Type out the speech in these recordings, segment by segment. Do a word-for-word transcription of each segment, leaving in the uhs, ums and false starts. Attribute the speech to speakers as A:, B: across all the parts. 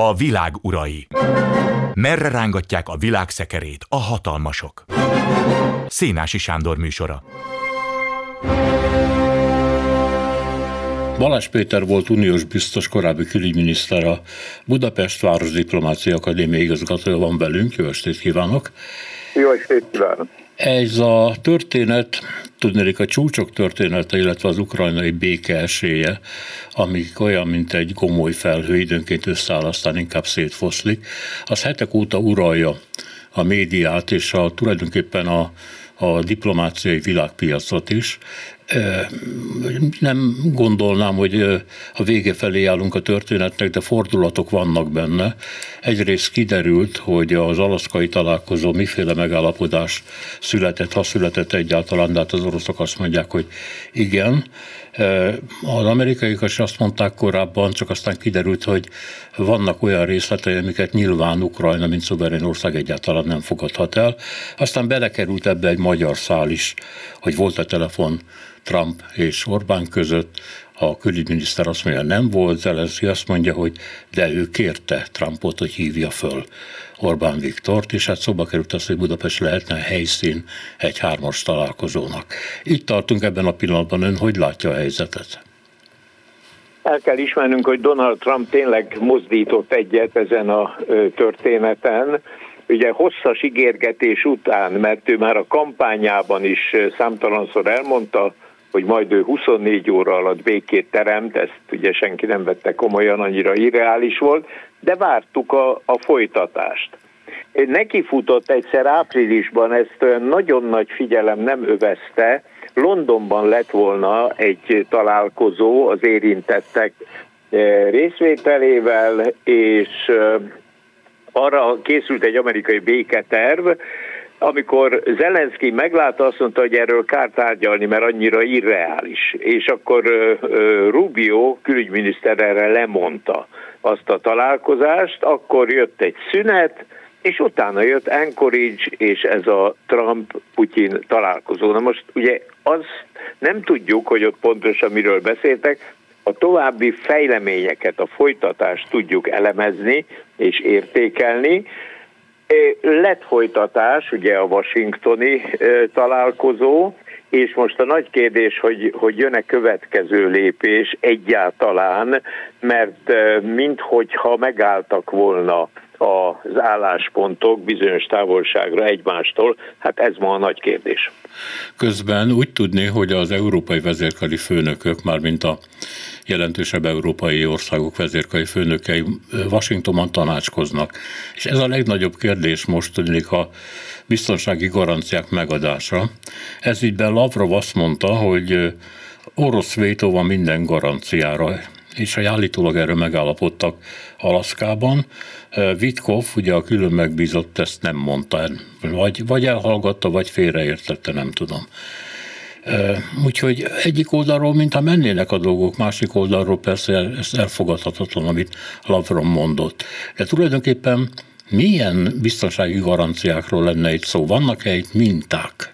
A: A világ urai. Merre rángatják a világ szekerét a hatalmasok? Szénási Sándor műsora.
B: Balázs Péter volt uniós biztos, korábbi külügyminiszter, a Budapest Városdiplomácia Akadémia igazgatója van velünk. Jó estét kívánok!
C: Jó estét kívánok!
B: Ez a történet, tudnék a csúcsok története, illetve az ukrajnai béke esélye, amik olyan, mint egy gomoly felhő, időnként összeáll, aztán inkább szétfoszlik, az hetek óta uralja a médiát, és a, tulajdonképpen a, a diplomáciai világpiacot is. Nem gondolnám, hogy a vége felé állunk a történetnek, de fordulatok vannak benne. Egyrészt kiderült, hogy az alaszkai találkozó miféle megállapodás született, ha született egyáltalán, de hát az oroszok azt mondják, hogy igen. Az amerikaiak is azt mondták korábban, csak aztán kiderült, hogy vannak olyan részletei, amiket nyilván Ukrajna, mint szuverén ország egyáltalán nem fogadhat el. Aztán belekerült ebbe egy magyar szál is, hogy volt a telefon Trump és Orbán között, a külügyminiszter azt mondja, nem volt, Zelenszky azt mondja, hogy de ő kérte Trumpot, hogy hívja föl Orbán Viktort, és hát szóba került az, hogy Budapest lehetne helyszín egy hármas találkozónak. Itt tartunk ebben a pillanatban, ön hogy látja a helyzetet?
C: El kell ismernünk, hogy Donald Trump tényleg mozdított egyet ezen a történeten. Ugye hosszas ígérgetés után, mert ő már a kampányában is számtalanszor elmondta, hogy majd ő huszonnégy óra alatt békét teremt, ezt ugye senki nem vette komolyan, annyira irreális volt, de vártuk a, a folytatást. Neki futott egyszer áprilisban, ezt olyan nagyon nagy figyelem nem övezte, Londonban lett volna egy találkozó az érintettek részvételével, és arra készült egy amerikai béketerv, amikor Zelenszky meglátta, azt mondta, hogy erről kár tárgyalni, mert annyira irreális. És akkor Rubio külügyminiszter erre lemondta azt a találkozást, akkor jött egy szünet, és utána jött Anchorage és ez a Trump-Putyin találkozó. Na most ugye azt nem tudjuk, hogy ott pontosan miről beszéltek, a további fejleményeket, a folytatást tudjuk elemezni és értékelni. Lett folytatás, ugye a washingtoni találkozó, és most a nagy kérdés, hogy, hogy jön-e következő lépés egyáltalán, mert minthogyha megálltak volna az álláspontok bizonyos távolságra egymástól, hát ez ma a nagy kérdés.
B: Közben úgy tudni, hogy az európai vezérkari főnökök, mármint a jelentősebb európai országok vezérkari főnökei Washingtonban tanácskoznak. És ez a legnagyobb kérdés most tudnék a biztonsági garanciák megadása. Ez ügyben Lavrov azt mondta, hogy orosz vétó van minden garanciára, és állítólag erről megállapodtak Alaszkában. Vitkov, ugye a külön megbízott, ezt nem mondta, vagy, vagy elhallgatta, vagy félreértette, nem tudom. Úgyhogy egyik oldalról, mintha mennének a dolgok, másik oldalról persze ez elfogadhatatlan, amit Lavrov mondott. De tulajdonképpen milyen biztonsági garanciákról lenne itt szó? Vannak-e itt minták?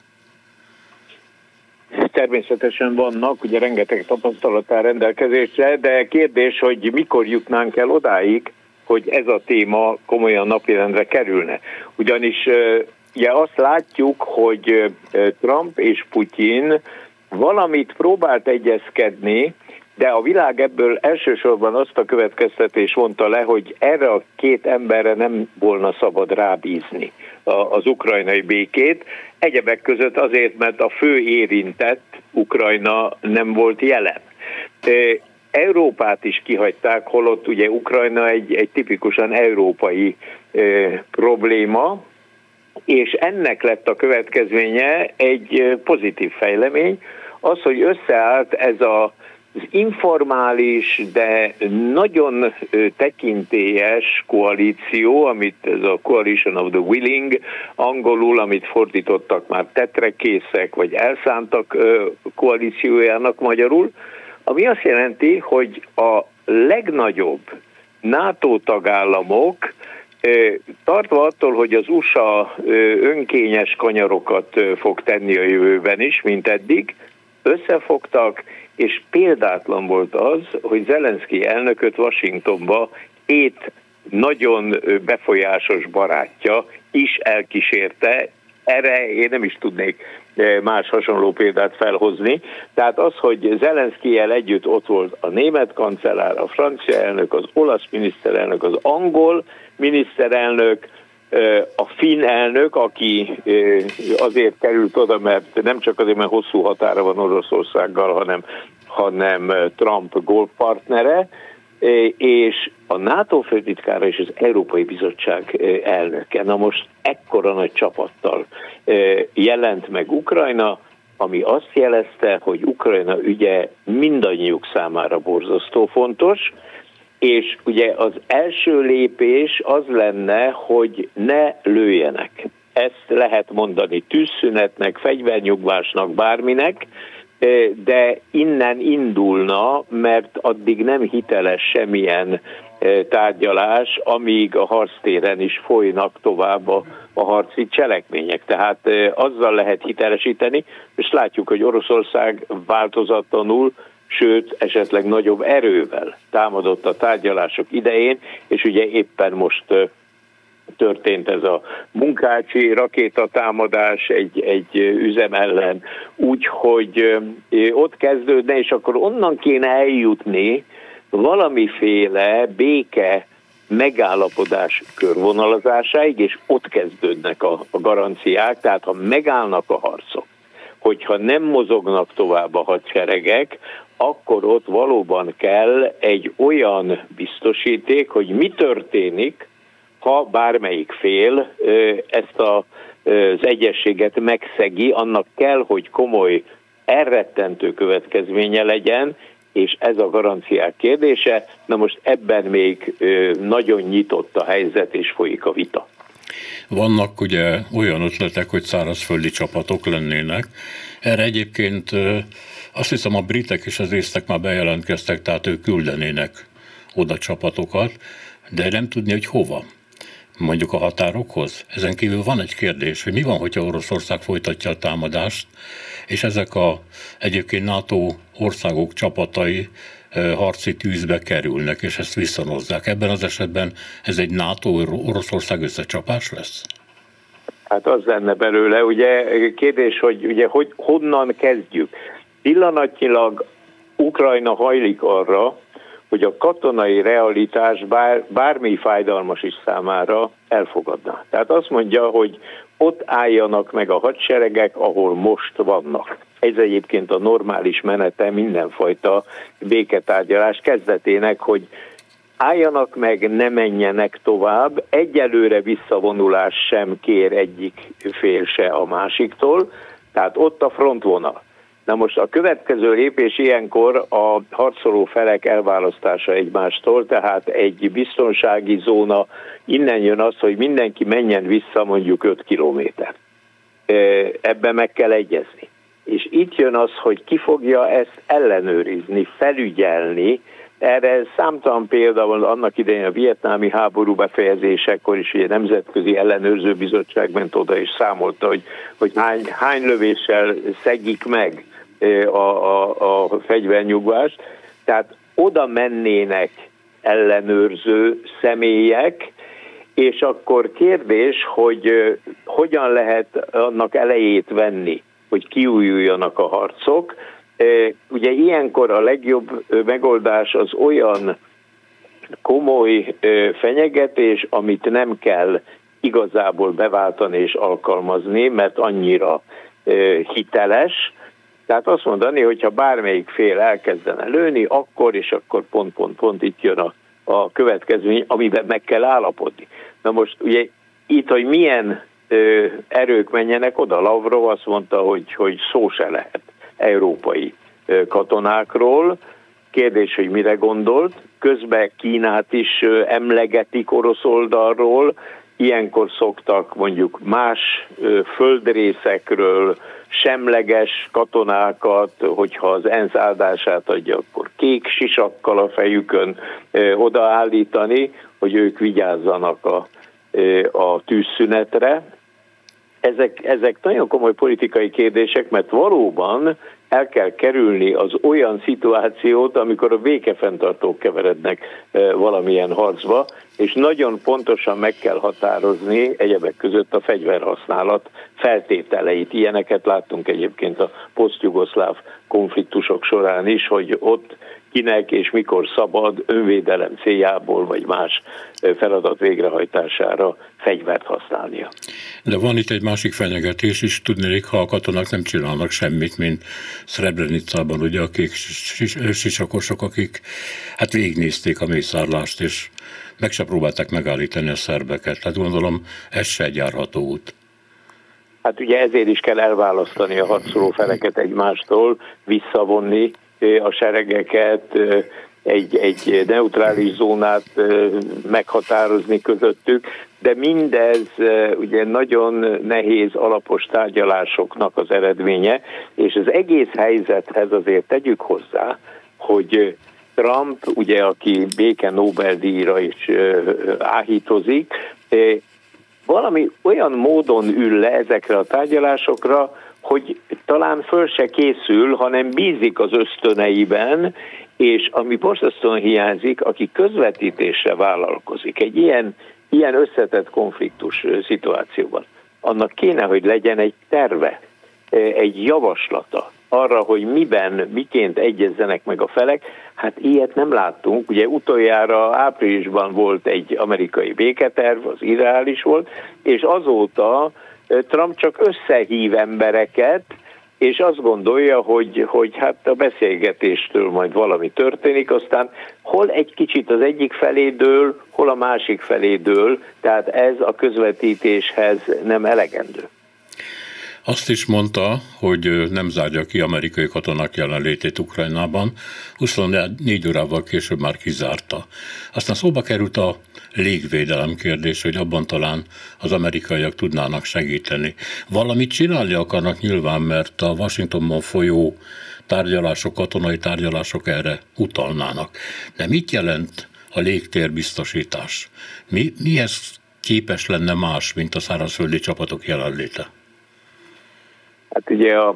C: Természetesen vannak, ugye rengeteg tapasztalat áll rendelkezésre, de kérdés, hogy mikor jutnánk el odáig, hogy ez a téma komolyan napirendre kerülne. Ugyanis ugye azt látjuk, hogy Trump és Putyin valamit próbált egyezkedni, de a világ ebből elsősorban azt a következtetést vonta le, hogy erre a két emberre nem volna szabad rábízni az ukrajnai békét. Egyebek között azért, mert a fő érintett Ukrajna nem volt jelen. Európát is kihagyták, holott ugye Ukrajna egy, egy tipikusan európai e, probléma, és ennek lett a következménye egy pozitív fejlemény, az, hogy összeállt ez a az informális, de nagyon tekintélyes koalíció, amit ez a Coalition of the Willing, angolul, amit fordítottak már tetrekészek, vagy elszántak koalíciójának magyarul, ami azt jelenti, hogy a legnagyobb NATO tagállamok, tartva attól, hogy az u es á önkényes kanyarokat fog tenni a jövőben is, mint eddig, összefogtak, és példátlan volt az, hogy Zelenszky elnököt Washingtonba hét nagyon befolyásos barátja is elkísérte. Erre én nem is tudnék más hasonló példát felhozni. Tehát az, hogy Zelenszkijjel együtt ott volt a német kancellár, a francia elnök, az olasz miniszterelnök, az angol miniszterelnök, a finn elnök, aki azért került oda, mert nem csak azért, mert hosszú határa van Oroszországgal, hanem, hanem Trump golfpartnere, és a NATO főtitkára és az Európai Bizottság elnöke. Na most ekkora nagy csapattal jelent meg Ukrajna, ami azt jelezte, hogy Ukrajna ügye mindannyiuk számára borzasztó fontos, és ugye az első lépés az lenne, hogy ne lőjenek. Ezt lehet mondani tűzszünetnek, fegyvernyugvásnak, bárminek, de innen indulna, mert addig nem hiteles semmilyen tárgyalás, amíg a harctéren is folynak tovább a, a harci cselekmények. Tehát azzal lehet hitelesíteni, és látjuk, hogy Oroszország változatlanul, sőt, esetleg nagyobb erővel támadott a tárgyalások idején, és ugye éppen most történt ez a munkácsi rakétatámadás egy, egy üzem ellen, úgyhogy ott kezdődne, és akkor onnan kéne eljutni valamiféle béke megállapodás körvonalazásáig, és ott kezdődnek a, a garanciák, tehát ha megállnak a harcok, hogyha nem mozognak tovább a hadseregek, akkor ott valóban kell egy olyan biztosíték, hogy mi történik, ha bármelyik fél ezt a, az egyezséget megszegi, annak kell, hogy komoly elrettentő következménye legyen, és ez a garanciák kérdése. Na most ebben még nagyon nyitott a helyzet, és folyik a vita.
B: Vannak ugye olyan ötletek, hogy szárazföldi csapatok lennének. Erre egyébként azt hiszem a britek és az észtek már bejelentkeztek, tehát ők küldenének oda csapatokat, de nem tudni, hogy hova. Mondjuk a határokhoz. Ezen kívül van egy kérdés, hogy mi van, hogyha Oroszország folytatja a támadást, és ezek a egyébként NATO országok csapatai harci tűzbe kerülnek, és ezt visszanozzák. Ebben az esetben ez egy NATO-Oroszország összecsapás lesz?
C: Hát az lenne belőle, ugye kérdés, hogy ugye hogy honnan kezdjük. Pillanatnyilag Ukrajna hajlik arra, hogy a katonai realitás bár, bármi fájdalmas is számára elfogadna. Tehát azt mondja, hogy ott álljanak meg a hadseregek, ahol most vannak. Ez egyébként a normális menete mindenfajta béketárgyalás kezdetének, hogy álljanak meg, ne menjenek tovább, egyelőre visszavonulás sem kér egyik fél se a másiktól, tehát ott a frontvonal. Na most a következő lépés ilyenkor a harcoló felek elválasztása egymástól, tehát egy biztonsági zóna, innen jön az, hogy mindenki menjen vissza mondjuk öt kilométer. Ebben meg kell egyezni. És itt jön az, hogy ki fogja ezt ellenőrizni, felügyelni. Erre számtalan példa van annak idején a vietnámi háború befejezésekor is, ugye Nemzetközi Ellenőrző Bizottság ment oda és számolta, hogy, hogy hány, hány lövéssel szegik meg a, a, a fegyvernyugvást. Tehát oda mennének ellenőrző személyek, és akkor kérdés, hogy hogyan lehet annak elejét venni, hogy kiújuljanak a harcok. Ugye ilyenkor a legjobb megoldás az olyan komoly fenyegetés, amit nem kell igazából beváltani és alkalmazni, mert annyira hiteles. Tehát azt mondani, hogyha bármelyik fél elkezdene lőni, akkor és akkor pont, pont, pont itt jön a, a következmény, amiben meg kell állapodni. Na most ugye itt, hogy milyen ö, erők menjenek oda, Lavrov azt mondta, hogy, hogy szó se lehet európai ö, katonákról. Kérdés, hogy mire gondolt. Közben Kínát is ö, emlegetik orosz oldalról. Ilyenkor szoktak mondjuk más ö, földrészekről semleges katonákat, hogyha az ENSZ áldását adja, akkor kék sisakkal a fejükön ö, odaállítani, hogy ők vigyázzanak a, ö, a tűzszünetre. Ezek, ezek nagyon komoly politikai kérdések, mert valóban el kell kerülni az olyan szituációt, amikor a békefenntartók keverednek ö, valamilyen harcba, és nagyon pontosan meg kell határozni egyebek között a fegyverhasználat feltételeit. Ilyeneket láttunk egyébként a posztjugoszláv konfliktusok során is, hogy ott kinek és mikor szabad önvédelem céljából vagy más feladat végrehajtására fegyvert használnia.
B: De van itt egy másik fenyegetés is, tudnék, ha a katonák nem csinálnak semmit, mint Srebrenicában, ugye, akik sisakosok, akik hát végignézték a mészárlást, és meg se próbálták megállítani a szerbeket. Tehát gondolom, ez se egy járható út.
C: Hát ugye ezért is kell elválasztani a harcoló feleket egymástól, visszavonni a seregeket, egy, egy neutrális zónát meghatározni közöttük, de mindez ugye nagyon nehéz, alapos tárgyalásoknak az eredménye, és az egész helyzethez azért tegyük hozzá, hogy Trump, ugye, aki béke Nobel-díjra is áhítozik, valami olyan módon ül le ezekre a tárgyalásokra, hogy talán föl se készül, hanem bízik az ösztöneiben, és ami borzasztóan hiányzik, aki közvetítésre vállalkozik egy ilyen, ilyen összetett konfliktus szituációban, annak kéne, hogy legyen egy terve, egy javaslata arra, hogy miben, miként egyezzenek meg a felek. Hát ilyet nem láttunk. Ugye utoljára áprilisban volt egy amerikai béketerv, az ideális volt, és azóta Trump csak összehív embereket, és azt gondolja, hogy, hogy hát a beszélgetéstől majd valami történik, aztán hol egy kicsit az egyik felé dől, hol a másik felé dől, tehát ez a közvetítéshez nem elegendő.
B: Azt is mondta, hogy nem zárja ki amerikai katonák jelenlétét Ukrajnában, huszonnégy órával később már kizárta. Aztán szóba került a légvédelem kérdés, hogy abban talán az amerikaiak tudnának segíteni. Valamit csinálni akarnak nyilván, mert a Washingtonban folyó tárgyalások, katonai tárgyalások erre utalnának. De mit jelent a légtérbiztosítás? Mi, mihez képes lenne más, mint a szárazföldi csapatok jelenléte?
C: Hát ugye a,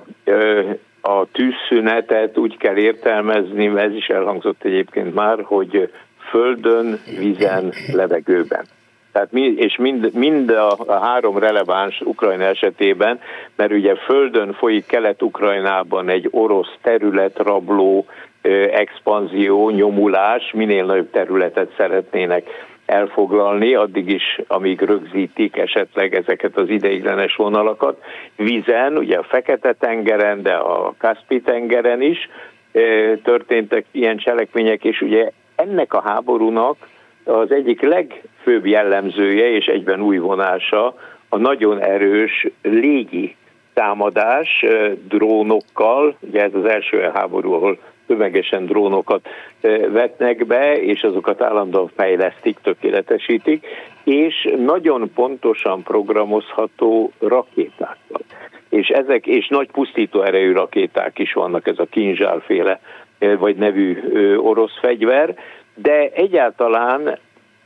C: a tűzszünetet úgy kell értelmezni, ez is elhangzott egyébként már, hogy földön, vízen, levegőben. Tehát mi, és mind, mind a, a három releváns Ukrajna esetében, mert ugye földön folyik Kelet-Ukrajnában egy orosz területrabló expanzió, nyomulás, minél nagyobb területet szeretnének elfoglalni, addig is, amíg rögzítik esetleg ezeket az ideiglenes vonalakat. Vízen, ugye a Fekete-tengeren, de a Kaszpi-tengeren is történtek ilyen cselekmények, és ugye ennek a háborúnak az egyik legfőbb jellemzője és egyben új vonása a nagyon erős légi támadás drónokkal, ugye ez az első háború, ahol tömegesen drónokat vetnek be, és azokat állandóan fejlesztik, tökéletesítik, és nagyon pontosan programozható rakétákkal. És ezek, és nagy pusztító erejű rakéták is vannak, ez a Kinzsál-féle vagy nevű orosz fegyver, de egyáltalán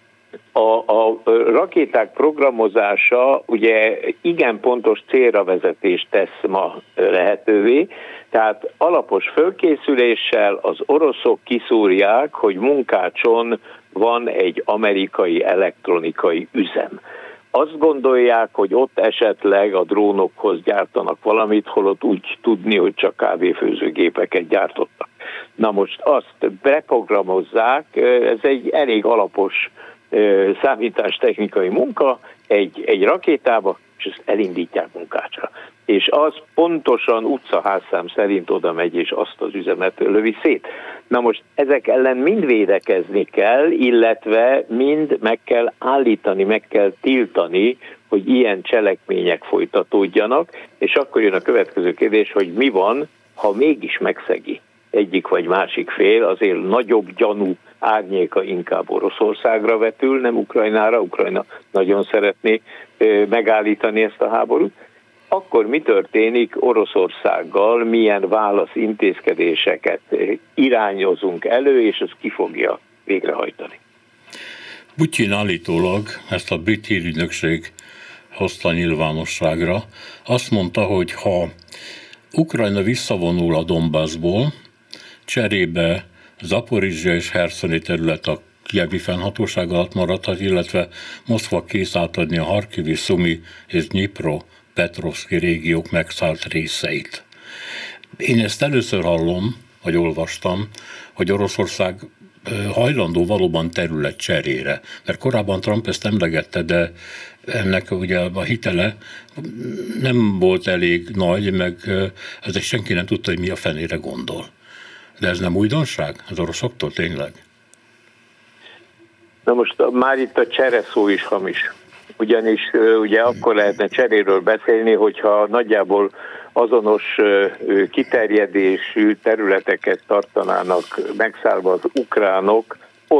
C: a, a rakéták programozása ugye igen pontos célra vezetést tesz ma lehetővé, tehát alapos fölkészüléssel az oroszok kiszúrják, hogy Munkácson van egy amerikai elektronikai üzem. Azt gondolják, hogy ott esetleg a drónokhoz gyártanak valamit, holott úgy tudni, hogy csak kávéfőzőgépeket gyártottak. Na most azt beprogramozzák, ez egy elég alapos számítástechnikai munka egy, egy rakétába, és ezt elindítják Munkácsra. És az pontosan utcaházszám szerint oda megy, és azt az üzemet lövi szét. Na most ezek ellen mind védekezni kell, illetve mind meg kell állítani, meg kell tiltani, hogy ilyen cselekmények folytatódjanak, és akkor jön a következő kérdés, hogy mi van, ha mégis megszegi egyik vagy másik fél, azért nagyobb gyanú árnyéka inkább Oroszországra vetül, nem Ukrajnára. Ukrajna nagyon szeretné megállítani ezt a háborút. Akkor mi történik Oroszországgal, milyen válasz intézkedéseket irányozunk elő, és ez ki fogja végrehajtani?
B: Putyin állítólag ezt a brit hírügynökség hozta nyilvánosságra. Azt mondta, hogy ha Ukrajna visszavonul a Donbassból, cserébe Zaporizsja és Herszoni terület a kijevi fennhatóság alatt maradhat, illetve Moszkva kész átadni a Harkivi, Szumi és Dnyipro Petrovszki régiók megszállt részeit. Én ezt először hallom, vagy olvastam, hogy Oroszország hajlandó valóban terület cserére, mert korábban Trump ezt emlegette, de ennek ugye a hitele nem volt elég nagy, meg ezért senki nem tudta, hogy mi a fenére gondol. De ez nem újdonság az oroszoktól tényleg?
C: Na most már itt a csere szó is hamis. Ugyanis ugye akkor lehetne cseréről beszélni, hogyha nagyjából azonos kiterjedésű területeket tartanának megszállva az ukránok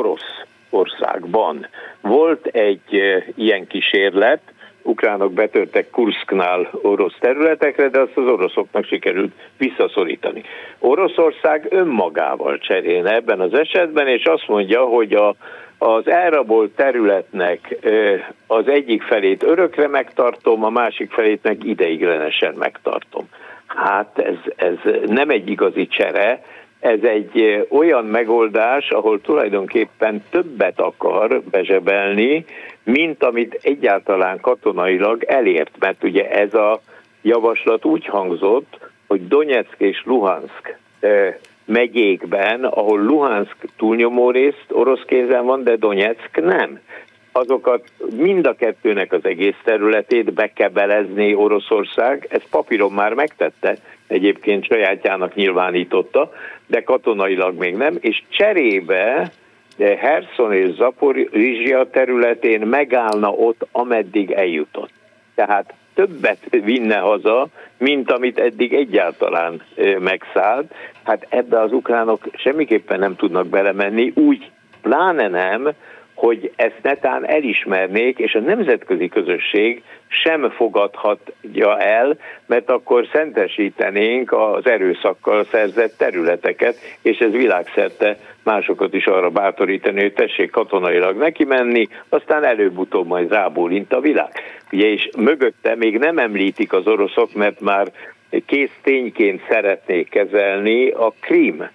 C: Oroszországban. Volt egy ilyen kísérlet, ukránok betörtek Kurszknál orosz területekre, de azt az oroszoknak sikerült visszaszorítani. Oroszország önmagával cserélne ebben az esetben, és azt mondja, hogy a az elrabolt területnek az egyik felét örökre megtartom, a másik felét meg ideiglenesen megtartom. Hát ez, ez nem egy igazi csere, ez egy olyan megoldás, ahol tulajdonképpen többet akar bezsebelni, mint amit egyáltalán katonailag elért. Mert ugye ez a javaslat úgy hangzott, hogy Donyeck és Luhanszk megyékben, ahol Luhanszk túlnyomó részt orosz kézen van, de Donyeck nem. Azokat mind a kettőnek az egész területét bekebelezni Oroszország, ezt papíron már megtette, egyébként sajátjának nyilvánította, de katonailag még nem, és cserébe Herszon és Zaporizsia területén megállna ott, ameddig eljutott. Tehát többet vinne haza, mint amit eddig egyáltalán megszállt. Hát ebbe az ukránok semmiképpen nem tudnak belemenni, úgy pláne nem, hogy ezt netán elismernék, és a nemzetközi közösség sem fogadhatja el, mert akkor szentesítenénk az erőszakkal szerzett területeket, és ez világszerte másokat is arra bátorítani, hogy tessék katonailag neki menni, aztán előbb-utóbb majd rábólint a világ. Ugye, és mögötte még nem említik az oroszok, mert már kész tényként szeretnék kezelni a Krím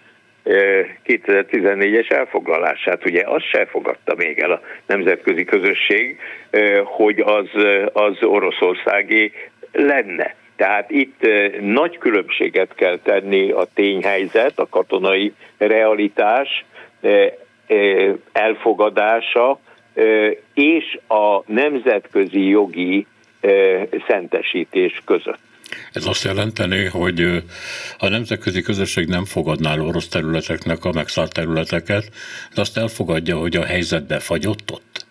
C: kétezer-tizennégyes elfoglalását. Ugye azt se fogadta még el a nemzetközi közösség, hogy az, az Oroszországé lenne. Tehát itt nagy különbséget kell tenni a tényhelyzet, a katonai realitás elfogadása és a nemzetközi jogi szentesítés között.
B: Ez azt jelenteni, hogy a nemzetközi közösség nem fogadná el orosz területeknek a megszállt területeket, de azt elfogadja, hogy a helyzet befagyott ott?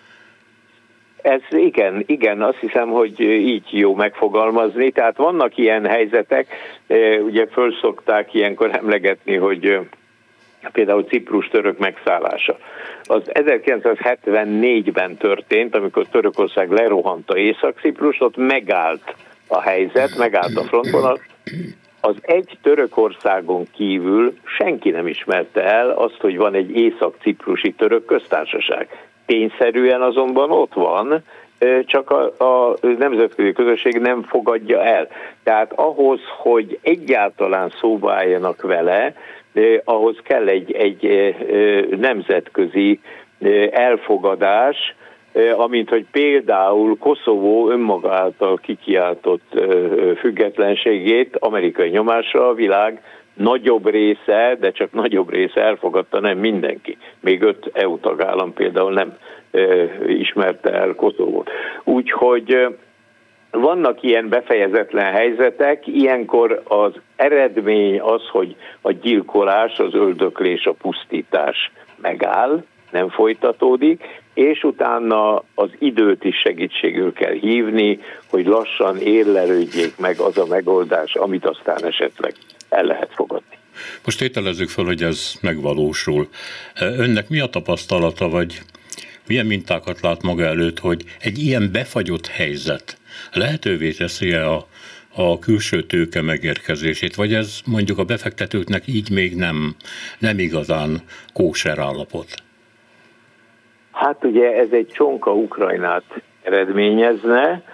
C: Ez igen, igen, azt hiszem, hogy így jó megfogalmazni. Tehát vannak ilyen helyzetek, ugye föl szokták ilyenkor emlegetni, hogy például Ciprus török megszállása. Az ezerkilencszázhetvennégyben történt, amikor Törökország lerohanta Észak-Ciprust, ott megállt a helyzet, megállt a frontvonal. Az egy Törökországon kívül senki nem ismerte el azt, hogy van egy észak-ciprusi török köztársaság. Tényszerűen azonban ott van, csak a, a nemzetközi közösség nem fogadja el. Tehát ahhoz, hogy egyáltalán szóba álljanak vele, ahhoz kell egy, egy nemzetközi elfogadás, amint hogy például Koszovó önmaga által kikiáltott függetlenségét amerikai nyomásra a világ nagyobb része, de csak nagyobb része elfogadta, nem mindenki. Még öt é u tagállam például nem ismerte el Koszovót. Úgyhogy vannak ilyen befejezetlen helyzetek, ilyenkor az eredmény az, hogy a gyilkolás, az öldöklés, a pusztítás megáll, nem folytatódik, és utána az időt is segítségül kell hívni, hogy lassan érlelődjék meg az a megoldás, amit aztán esetleg el lehet fogadni.
B: Most tételezzük fel, hogy ez megvalósul. Önnek mi a tapasztalata, vagy milyen mintákat lát maga előtt, hogy egy ilyen befagyott helyzet lehetővé teszi-e a, a külső tőke megérkezését, vagy ez mondjuk a befektetőknek így még nem, nem igazán kóser állapot?
C: Hát ugye ez egy csonka Ukrajnát eredményezne,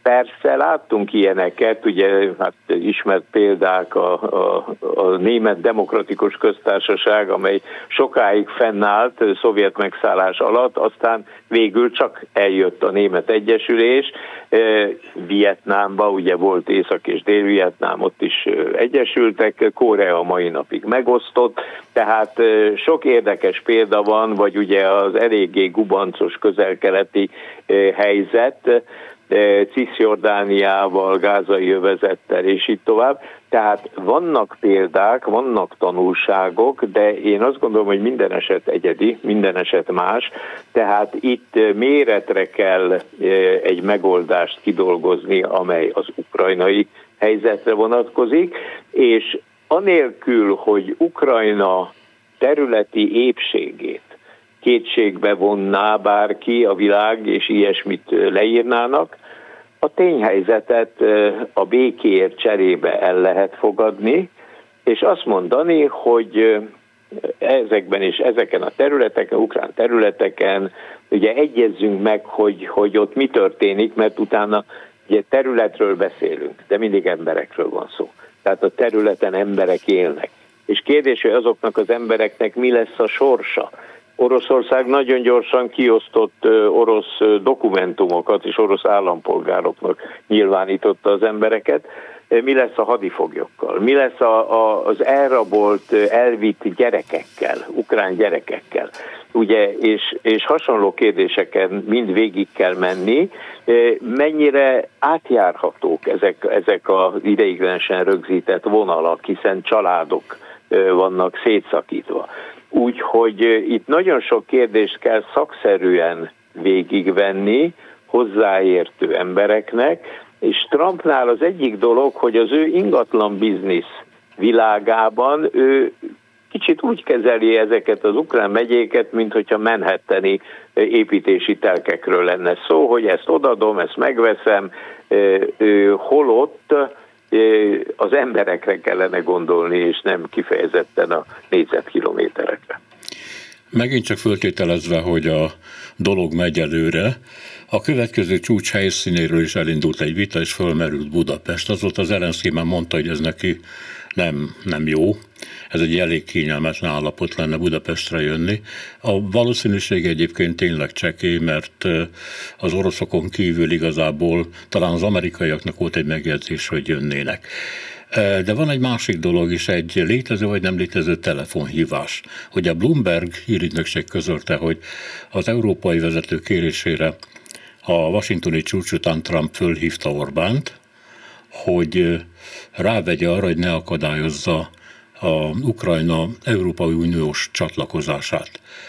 C: Persze láttunk ilyeneket, ugye hát ismert példák a, a, a Német Demokratikus Köztársaság, amely sokáig fennállt szovjet megszállás alatt, aztán végül csak eljött a Német Egyesülés. Vietnámba, ugye volt Észak- és Dél-Vietnám, ott is egyesültek, Korea mai napig megosztott, tehát sok érdekes példa van, vagy ugye az eléggé gubancos közel-keleti helyzet, Cisjordániával, Gázai övezettel, és így tovább. Tehát vannak példák, vannak tanulságok, de én azt gondolom, hogy minden eset egyedi, minden eset más, tehát itt méretre kell egy megoldást kidolgozni, amely az ukrajnai helyzetre vonatkozik, és anélkül, hogy Ukrajna területi épségét kétségbe vonná bárki a világ, és ilyesmit leírnának, a tényhelyzetet a békéért cserébe el lehet fogadni, és azt mondani, hogy ezekben és ezeken a területeken, ukrán területeken, ugye egyezzünk meg, hogy, hogy ott mi történik, mert utána ugye területről beszélünk, de mindig emberekről van szó. Tehát a területen emberek élnek. És kérdés, hogy azoknak az embereknek mi lesz a sorsa. Oroszország nagyon gyorsan kiosztott orosz dokumentumokat, és orosz állampolgároknak nyilvánította az embereket. Mi lesz a hadifoglyokkal? Mi lesz a, a, az elrabolt, elvitt gyerekekkel, ukrán gyerekekkel? Ugye, és, és hasonló kérdéseken mind végig kell menni. Mennyire átjárhatók ezek, ezek az ideiglenesen rögzített vonalak, hiszen családok vannak szétszakítva. Úgyhogy itt nagyon sok kérdést kell szakszerűen végigvenni hozzáértő embereknek, és Trumpnál az egyik dolog, hogy az ő ingatlan biznisz világában ő kicsit úgy kezeli ezeket az ukrán megyéket, mint hogyha manhattani építési telkekről lenne szó, hogy ezt odadom, ezt megveszem, holott az emberekre kellene gondolni, és nem kifejezetten a négyzetkilométerekre.
B: Megint csak föltételezve, hogy a dolog megy előre, a következő csúcs helyszínéről is elindult egy vita, és fölmerült Budapest. Azóta Zelenszky már mondta, hogy ez neki nem, nem jó. Ez egy elég kényelmetlen állapot lenne Budapestre jönni. A valószínűség egyébként tényleg csekély, mert az oroszokon kívül igazából talán az amerikaiaknak volt egy megjegyzés, hogy jönnének. De van egy másik dolog is, egy létező vagy nem létező telefonhívás. Hogy a Bloomberg hírügynökség közölte, hogy az európai vezető kérésére a washingtoni csúcs után Trump fölhívta Orbánt, hogy rávegye arra, hogy ne akadályozza a Ukrajna Európai Uniós csatlakozását.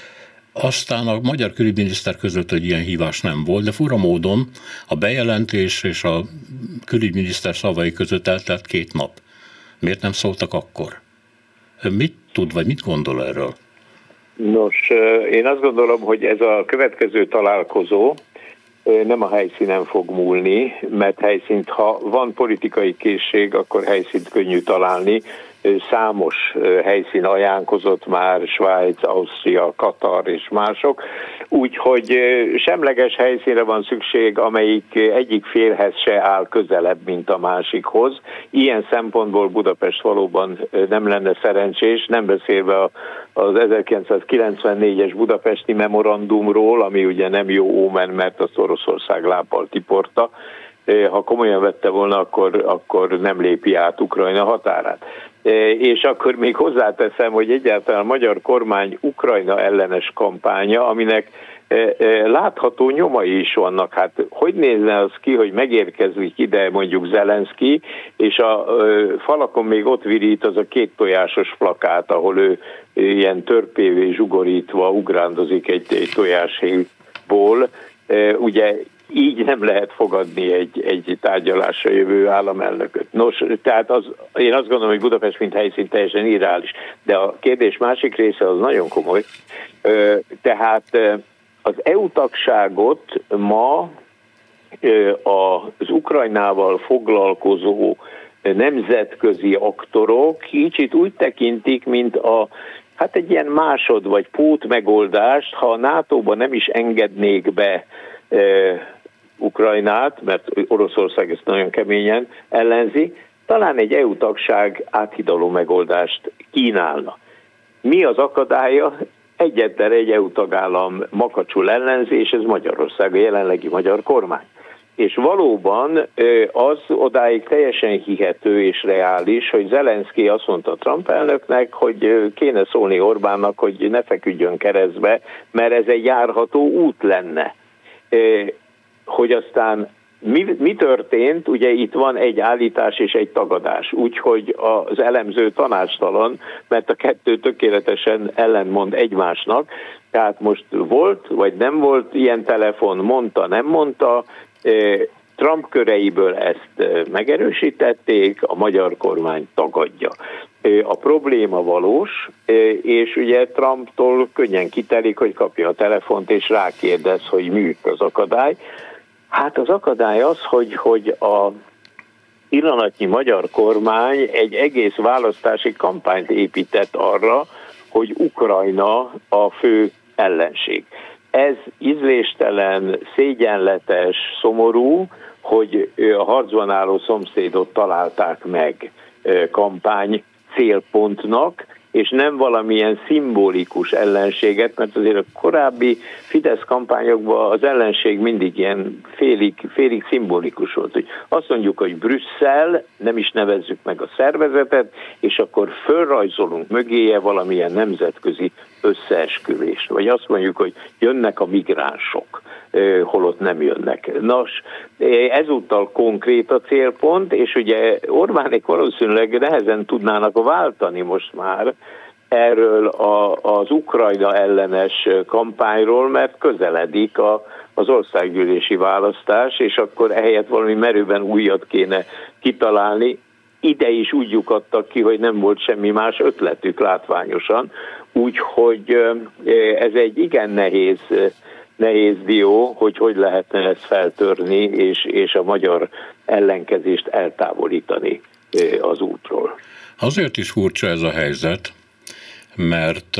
B: Aztán a magyar külügyminiszter között, hogy ilyen hívás nem volt, de fura módon a bejelentés és a külügyminiszter szavai között eltelt két nap. Miért nem szóltak akkor? Mit tud, vagy mit gondol erről?
C: Nos, én azt gondolom, hogy ez a következő találkozó nem a helyszínen fog múlni, mert helyszínt, ha van politikai készség, akkor helyszínt könnyű találni. Számos helyszín ajánlkozott már, Svájc, Ausztria, Katar és mások, úgyhogy semleges helyszínre van szükség, amelyik egyik félhez se áll közelebb, mint a másikhoz. Ilyen szempontból Budapest valóban nem lenne szerencsés, nem beszélve az ezerkilencszázkilencvennégyes budapesti memorandumról, ami ugye nem jó ómen, mert azt Oroszország lábbal tiporta. Ha komolyan vette volna, akkor, akkor nem lépi át Ukrajna határát. És akkor még hozzáteszem, hogy egyáltalán a magyar kormány Ukrajna ellenes kampánya, aminek látható nyomai is vannak. Hát hogy nézne az ki, hogy megérkezik ide mondjuk Zelenszky, és a falakon még ott virít az a két tojásos plakát, ahol ő ilyen törpévé zsugorítva ugrándozik egy, egy tojáshéjból. Ugye így nem lehet fogadni egy, egy tárgyalásra jövő államelnököt. Nos, tehát az, én azt gondolom, hogy Budapest mint helyszín teljesen irreális, de a kérdés másik része az nagyon komoly. Tehát az é u tagságot ma az Ukrajnával foglalkozó nemzetközi aktorok kicsit úgy tekintik, mint a hát egy ilyen másod vagy pót megoldást, ha a nátóba nem is engednék be Ukrajnát, mert Oroszország ezt nagyon keményen ellenzi, talán egy é u tagság áthidaló megoldást kínálna. Mi az akadálya? Egyetlen egy é u tagállam makacsul ellenzi, és ez Magyarország, a jelenlegi magyar kormány. És valóban az odáig teljesen hihető és reális, hogy Zelenszky azt mondta Trump elnöknek, hogy kéne szólni Orbánnak, hogy ne feküdjön keresztbe, mert ez egy járható út lenne. Hogy aztán mi, mi történt, ugye itt van egy állítás és egy tagadás, úgyhogy az elemző tanácstalan, mert a kettő tökéletesen ellentmond egymásnak, tehát most volt vagy nem volt ilyen telefon, mondta, nem mondta, Trump köreiből ezt megerősítették, a magyar kormány tagadja. A probléma valós, és ugye Trumptól könnyen kitelik, hogy kapja a telefont, és rákérdez, hogy mi az akadály. Hát az akadály az, hogy, hogy a pillanatnyi magyar kormány egy egész választási kampányt épített arra, hogy Ukrajna a fő ellenség. Ez ízléstelen, szégyenletes, szomorú, hogy a harcban álló szomszédot találták meg kampány célpontnak, és nem valamilyen szimbolikus ellenséget, mert azért a korábbi Fidesz kampányokban az ellenség mindig ilyen félig, félig szimbolikus volt, hogy azt mondjuk, hogy Brüsszel, nem is nevezzük meg a szervezetet, és akkor fölrajzolunk mögéje valamilyen nemzetközi összeesküvést. Vagy azt mondjuk, hogy jönnek a migránsok, holott nem jönnek. Nos, ezúttal konkrét a célpont, és ugye Orbánék valószínűleg nehezen tudnának váltani most már erről a, az Ukrajna ellenes kampányról, mert közeledik a, az országgyűlési választás, és akkor ehelyett valami merőben újat kéne kitalálni. Ide is úgy lyukadtak ki, hogy nem volt semmi más ötletük látványosan, úgyhogy ez egy igen nehéz, nehéz dió, hogy hogy lehetne ezt feltörni, és, és a magyar ellenkezést eltávolítani az útról.
B: Azért is furcsa ez a helyzet, mert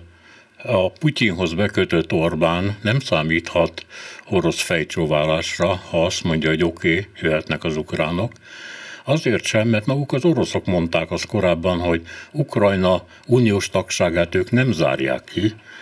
B: a Putyinhoz bekötött Orbán nem számíthat orosz fejcsóválásra, ha azt mondja, hogy oké, okay, jöhetnek az ukránok. Azért sem, mert maguk az oroszok mondták azt korábban, hogy Ukrajna uniós tagságát ők nem zárják ki,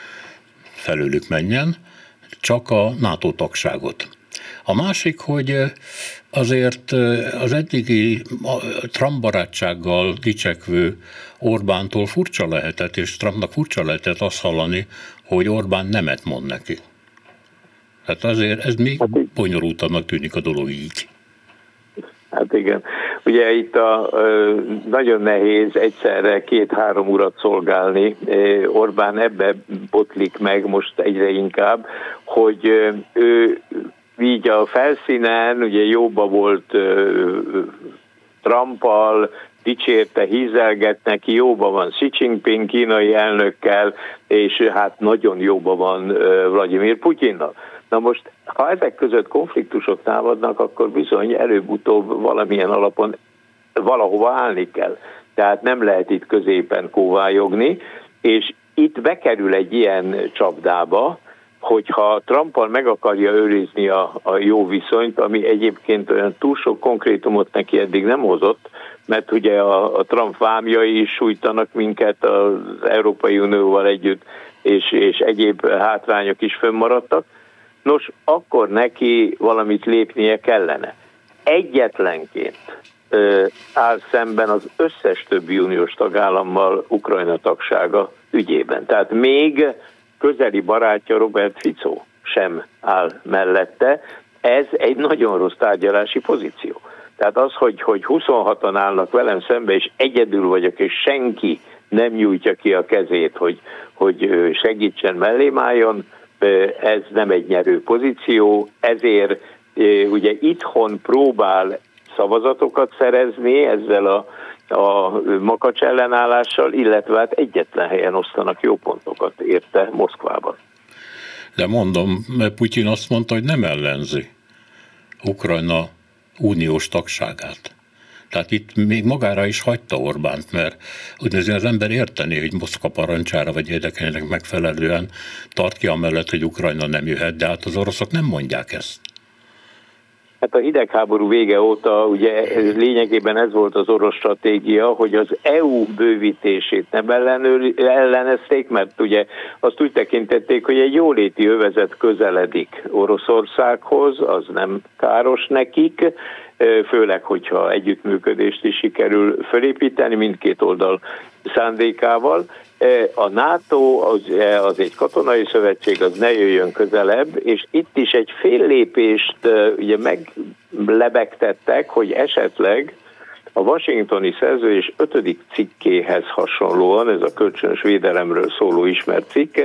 B: felőlük menjen, csak a NATO tagságot. A másik, hogy azért az eddigi Trump barátsággal dicsekvő Orbántól furcsa lehetett, és Trumpnak furcsa lehetett azt hallani, hogy Orbán nemet mond neki. Tehát azért ez még bonyolultabbnak tűnik a dolog így.
C: Hát igen. Ugye itt a, nagyon nehéz egyszerre két-három urat szolgálni. Orbán ebbe botlik meg most egyre inkább, hogy ő így a felszínen, ugye jóba volt Trumpal, dicsérte, hízelget neki, jóba van Xi Jinping kínai elnökkel, és hát nagyon jóba van Vladimir Putyinnal. Na most, ha ezek között konfliktusok támadnak, akkor bizony előbb-utóbb valamilyen alapon valahova állni kell. Tehát nem lehet itt középen kóvályogni, és itt bekerül egy ilyen csapdába, hogyha Trumpal meg akarja őrizni a, a jó viszonyt, ami egyébként olyan túl sok konkrétumot neki eddig nem hozott, mert ugye a, a Trump vámjai is sújtanak minket az Európai Unióval együtt, és, és egyéb hátrányok is fönnmaradtak. Nos, akkor neki valamit lépnie kellene. Egyetlenként ö, áll szemben az összes többi uniós tagállammal Ukrajna tagsága ügyében. Tehát még közeli barátja Robert Fico sem áll mellette. Ez egy nagyon rossz tárgyalási pozíció. Tehát az, hogy, hogy huszonhatan állnak velem szembe, és egyedül vagyok, és senki nem nyújtja ki a kezét, hogy, hogy segítsen, mellém álljon, ez nem egy nyerő pozíció, ezért ugye itthon próbál szavazatokat szerezni ezzel a, a makacs ellenállással, illetve hát egyetlen helyen osztanak jó pontokat érte Moszkvában.
B: De mondom, mert Putyin azt mondta, hogy nem ellenzi Ukrajna uniós tagságát. Tehát itt még magára is hagyta Orbánt, mert úgy az ember érteni, hogy Moszkva parancsára vagy érdekének megfelelően tart ki amellett, hogy Ukrajna nem jöhet, de hát az oroszok nem mondják ezt.
C: Hát a hidegháború vége óta ugye lényegében ez volt az orosz stratégia, hogy az é u bővítését nem ellenezték, mert ugye azt úgy tekintették, hogy egy jóléti övezet közeledik Oroszországhoz, az nem káros nekik, főleg, hogyha együttműködést is sikerül fölépíteni mindkét oldal szándékával. A NATO az, az egy katonai szövetség, az ne jöjjön közelebb, és itt is egy fél lépést ugye meglebegtettek, hogy esetleg a washingtoni szerződés ötödik cikkéhez hasonlóan, ez a kölcsönös védelemről szóló ismert cikk,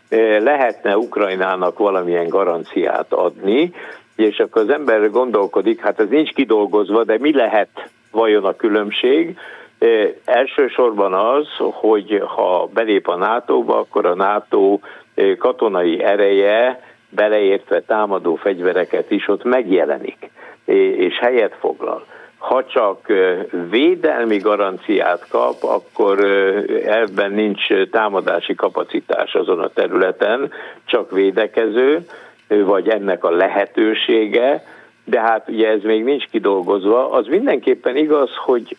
C: lehetne Ukrajnának valamilyen garanciát adni, és akkor az ember gondolkodik, hát ez nincs kidolgozva, de mi lehet vajon a különbség? E, elsősorban az, hogy ha belép a nátóba, akkor a NATO katonai ereje, beleértve támadó fegyvereket is ott megjelenik, és helyet foglal. Ha csak védelmi garanciát kap, akkor ebben nincs támadási kapacitás azon a területen, csak védekező, vagy ennek a lehetősége, de hát ugye ez még nincs kidolgozva. Az mindenképpen igaz, hogy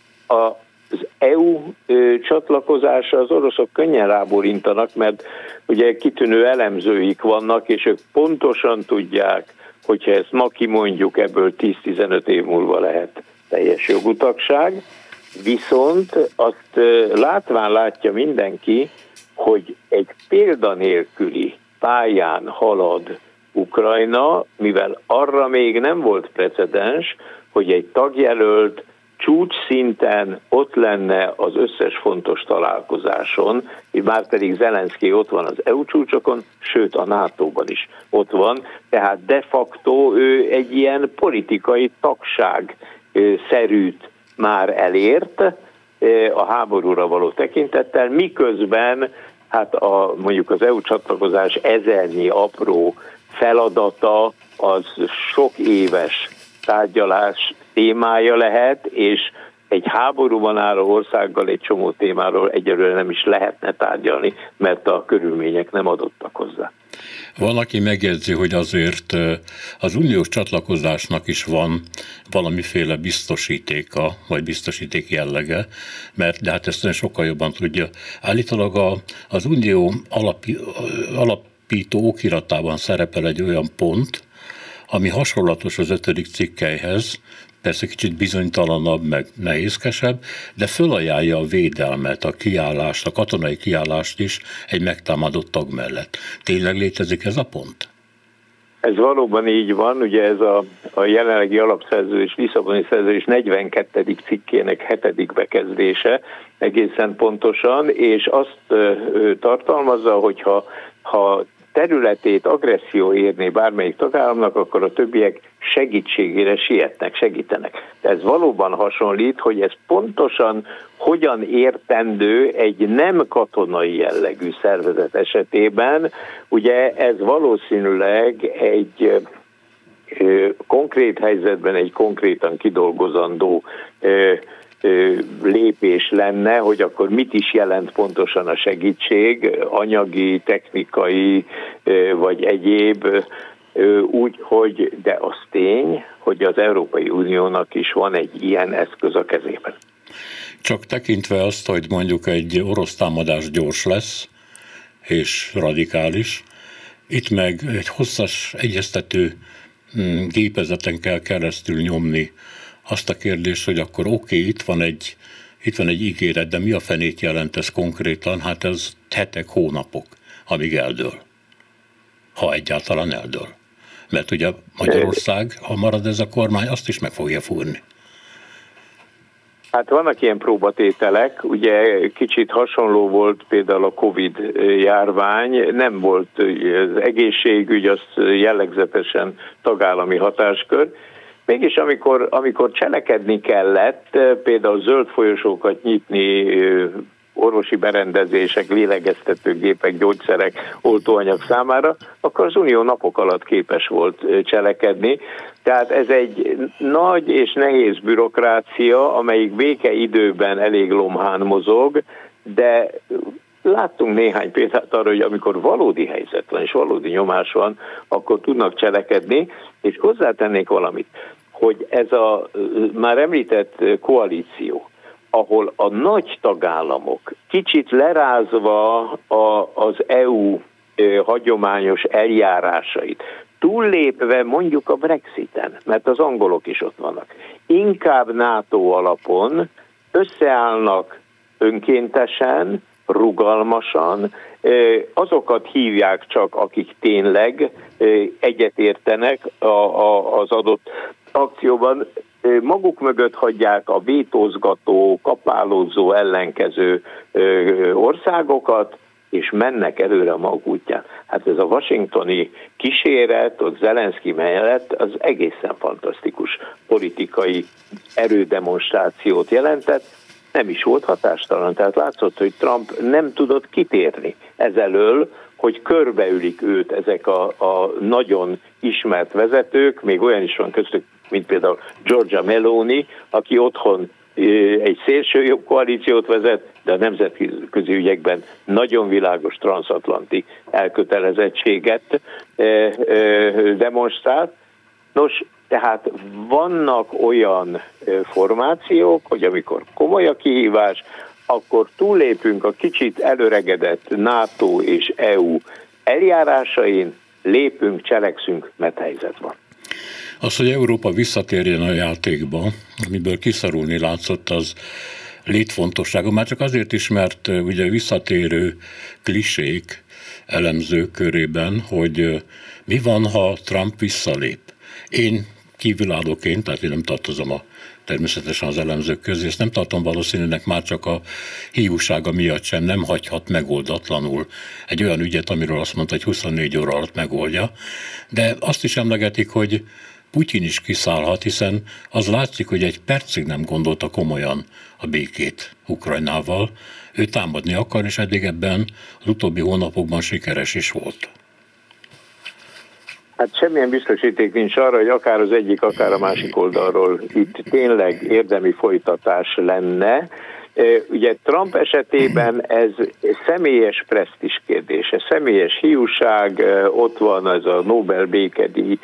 C: az é u csatlakozása az oroszok könnyen rábólintanak, mert ugye kitűnő elemzőik vannak, és ők pontosan tudják, hogyha ezt ma kimondjuk, ebből tíz-tizenöt év múlva lehet teljes jogú tagság, viszont azt látván látja mindenki, hogy egy példanélküli pályán halad Ukrajna, mivel arra még nem volt precedens, hogy egy tagjelölt csúcs szinten ott lenne az összes fontos találkozáson, már pedig Zelenszkij ott van az é u csúcsokon, sőt a nátóban is ott van, tehát de facto ő egy ilyen politikai tagság szerűt már elért a háborúra való tekintettel, miközben hát a, mondjuk az é u csatlakozás ezernyi apró feladata az sok éves tárgyalás témája lehet, és egy háborúban álló országgal egy csomó témáról egyelőre nem is lehetne tárgyalni, mert a körülmények nem adottak hozzá.
B: Van, aki megjegyzi, hogy azért az uniós csatlakozásnak is van valamiféle biztosítéka, vagy biztosíték jellege, mert de hát ezt sokkal jobban tudja. Állítólag a, az unió alapi, alapító okiratában szerepel egy olyan pont, ami hasonlatos az ötödik cikkelyhez, persze kicsit bizonytalanabb, meg nehézkesebb, de fölajánlja a védelmet, a kiállást, a katonai kiállást is egy megtámadott tag mellett. Tényleg létezik ez a pont?
C: Ez valóban így van, ugye ez a, a jelenlegi alapszerződés, Lisszaboni szerződés negyvenkettedik cikkének hetedik bekezdése egészen pontosan, és azt ö, ö, tartalmazza, hogyha ha területét agresszió érné bármelyik tagállamnak, akkor a többiek segítségére sietnek, segítenek. De ez valóban hasonlít, hogy ez pontosan hogyan értendő egy nem katonai jellegű szervezet esetében. Ugye ez valószínűleg egy ö, konkrét helyzetben egy konkrétan kidolgozandó ö, lépés lenne, hogy akkor mit is jelent pontosan a segítség, anyagi, technikai vagy egyéb, úgy, hogy de az tény, hogy az Európai Uniónak is van egy ilyen eszköz a kezében.
B: Csak tekintve azt, hogy mondjuk egy orosz támadás gyors lesz, és radikális, itt meg egy hosszas egyeztető gépezeten kell keresztül nyomni azt a kérdést, hogy akkor oké, okay, itt van egy, itt van egy ígéret, de mi a fenét jelent ez konkrétan? Hát ez hetek, hónapok, amíg eldől. Ha egyáltalán eldől. Mert ugye Magyarország, ha marad ez a kormány, azt is meg fogja fúrni.
C: Hát vannak ilyen próbatételek, ugye kicsit hasonló volt például a Covid járvány, nem volt az egészségügy, az jellegzetesen tagállami hatáskör. Mégis amikor, amikor cselekedni kellett, például zöld folyosókat nyitni, orvosi berendezések, lélegeztetőgépek, gyógyszerek, oltóanyag számára, akkor az Unió napok alatt képes volt cselekedni. Tehát ez egy nagy és nehéz bürokrácia, amelyik békeidőben elég lomhán mozog, de láttunk néhány példát arra, hogy amikor valódi helyzet van és valódi nyomás van, akkor tudnak cselekedni, és hozzátennék valamit. hogy ez a már említett koalíció, ahol a nagy tagállamok kicsit lerázva a, az é u hagyományos eljárásait, túllépve mondjuk a Brexiten, mert az angolok is ott vannak, inkább NATO alapon összeállnak önkéntesen, rugalmasan, azokat hívják csak, akik tényleg egyetértenek az adott akcióban, maguk mögött hagyják a vétózgató, kapálózó, ellenkező országokat, és mennek előre a maguk útján. Hát ez a washingtoni kíséret, ott Zelenszky mellett az egészen fantasztikus politikai erődemonstrációt jelentett, nem is volt hatástalan. Tehát látszott, hogy Trump nem tudott kitérni ezelől, hogy körbeülik őt ezek a, a nagyon ismert vezetők, még olyan is van köztük, mint például Giorgia Meloni, aki otthon egy szélsőjobb koalíciót vezet, de a nemzetközi ügyekben nagyon világos transatlanti elkötelezettséget demonstrált. Nos, tehát vannak olyan formációk, hogy amikor komoly a kihívás, akkor túllépünk a kicsit előregedett NATO és é u eljárásain, lépünk, cselekszünk, mert helyzet van.
B: Az, hogy Európa visszatérjen a játékba, amiből kiszorulni látszott, az létfontossága. Már csak azért is, mert ugye visszatérő klisék elemzők körében, hogy mi van, ha Trump visszalép. Én kívülállóként, tehát én nem tartozom a természetesen az elemzők közé, ezt nem tartom valószínűnek már csak a hiúsága miatt sem, nem hagyhat megoldatlanul egy olyan ügyet, amiről azt mondta, hogy huszonnégy óra alatt megoldja, de azt is emlegetik, hogy Putyin is kiszállhat, hiszen az látszik, hogy egy percig nem gondolta komolyan a békét Ukrajnával. Ő támadni akar, és eddig ebben az utóbbi hónapokban sikeres is volt.
C: Hát semmilyen biztosíték nincs arra, hogy akár az egyik, akár a másik oldalról itt tényleg érdemi folytatás lenne. Ugye Trump esetében ez személyes presztízs kérdése, személyes hiúság, ott van ez a Nobel békedíj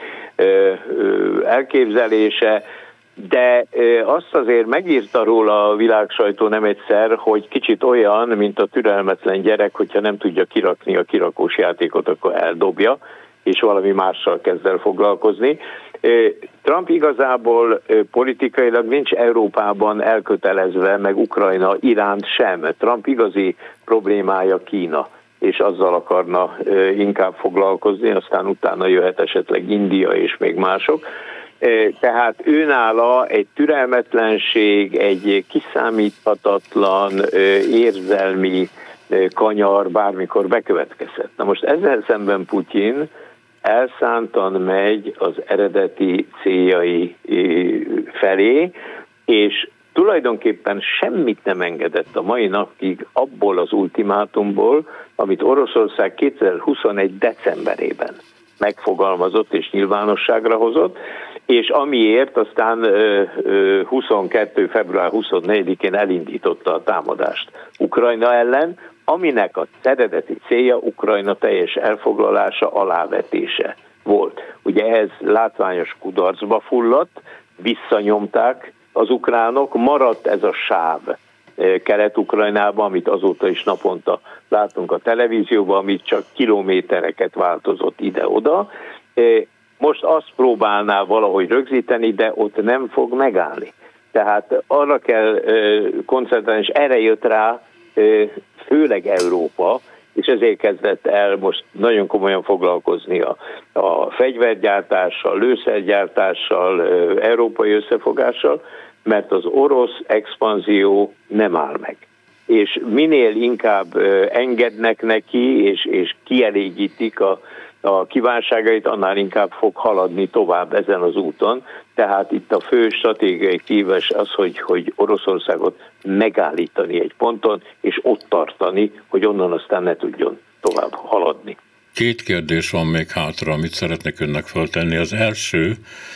C: elképzelése, de azt azért megírta róla a világsajtó nem egyszer, hogy kicsit olyan, mint a türelmetlen gyerek, hogyha nem tudja kirakni a kirakós játékot, akkor eldobja, és valami mással kezd el foglalkozni. Trump igazából politikailag nincs Európában elkötelezve, meg Ukrajna iránt sem. Trump igazi problémája Kína, és azzal akarna inkább foglalkozni, aztán utána jöhet esetleg India és még mások. Tehát őnála egy türelmetlenség, egy kiszámíthatatlan érzelmi kanyar bármikor bekövetkezhet. Na most ezzel szemben Putyin elszántan megy az eredeti céljai felé, és tulajdonképpen semmit nem engedett a mai napig abból az ultimátumból, amit Oroszország kétezer-huszonegy decemberében megfogalmazott és nyilvánosságra hozott, és amiért aztán huszonkettő február huszonnegyedikén elindította a támadást Ukrajna ellen, aminek a eredeti célja Ukrajna teljes elfoglalása, alávetése volt. Ugye ez látványos kudarcba fulladt, visszanyomták az ukránok, maradt ez a sáv Kelet-Ukrajnában, amit azóta is naponta látunk a televízióban, amit csak kilométereket változott ide-oda. Most azt próbálná valahogy rögzíteni, de ott nem fog megállni. Tehát arra kell koncentrálni, és erre jött rá főleg Európa, és ezért kezdett el most nagyon komolyan foglalkozni a, a fegyvergyártással, lőszergyártással, európai összefogással, mert az orosz expanzió nem áll meg. És minél inkább engednek neki, és, és kielégítik a, a kívánságait, annál inkább fog haladni tovább ezen az úton. Tehát itt a fő stratégiai kihívás az, hogy, hogy Oroszországot megállítani egy ponton, és ott tartani, hogy onnan aztán ne tudjon tovább haladni.
B: Két kérdés van még hátra, amit szeretnék önnek föltenni. Az első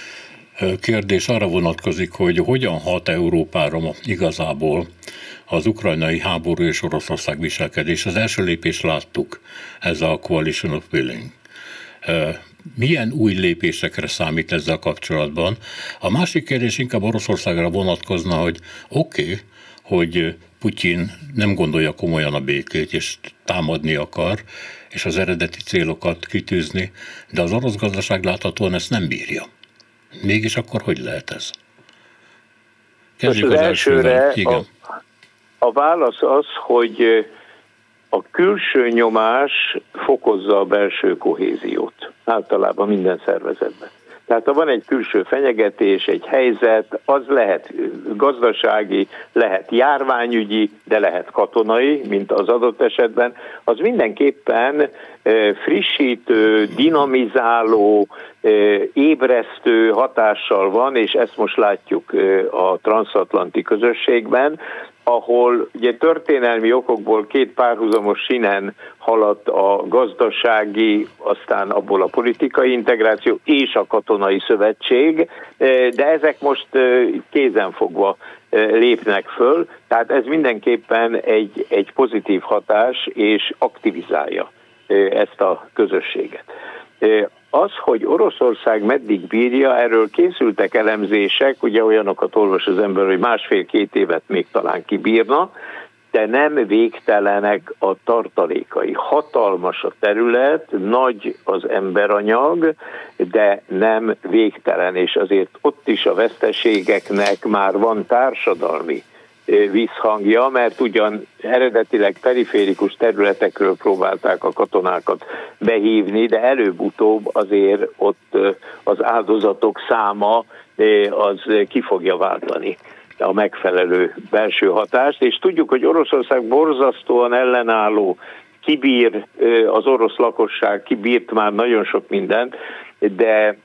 B: kérdés arra vonatkozik, hogy hogyan hat Európára igazából az ukrajnai háború és Oroszország viselkedés. Az első lépést láttuk, ez a Coalition of Willing. milyen új lépésekre számít ezzel kapcsolatban? A másik kérdés inkább Oroszországra vonatkozna, hogy oké, okay, hogy Putyin nem gondolja komolyan a békét, és támadni akar, és az eredeti célokat kitűzni, de az orosz gazdaság láthatóan ezt nem bírja. Mégis akkor hogy lehet ez?
C: Kezdjük az, az elsőre. Igen. A, a válasz az, hogy a külső nyomás fokozza a belső kohéziót, általában minden szervezetben. Tehát ha van egy külső fenyegetés, egy helyzet, az lehet gazdasági, lehet járványügyi, de lehet katonai, mint az adott esetben, az mindenképpen frissítő, dinamizáló, ébresztő hatással van, és ezt most látjuk a transatlanti közösségben, ahol ugye történelmi okokból két párhuzamos sínen haladt a gazdasági, aztán abból a politikai integráció és a katonai szövetség, de ezek most kézenfogva lépnek föl, tehát ez mindenképpen egy, egy pozitív hatás, és aktivizálja ezt a közösséget. Az, hogy Oroszország meddig bírja, erről készültek elemzések, ugye olyanokat olvas az ember, hogy másfél-két évet még talán kibírna, de nem végtelenek a tartalékai. Hatalmas a terület, nagy az emberanyag, de nem végtelen, és azért ott is a veszteségeknek már van társadalmi visszhangja, mert ugyan eredetileg periférikus területekről próbálták a katonákat behívni, de előbb-utóbb azért ott az áldozatok száma az ki fogja váltani a megfelelő belső hatást, és tudjuk, hogy Oroszország borzasztóan ellenálló, kibír az orosz lakosság, kibírt már nagyon sok mindent, de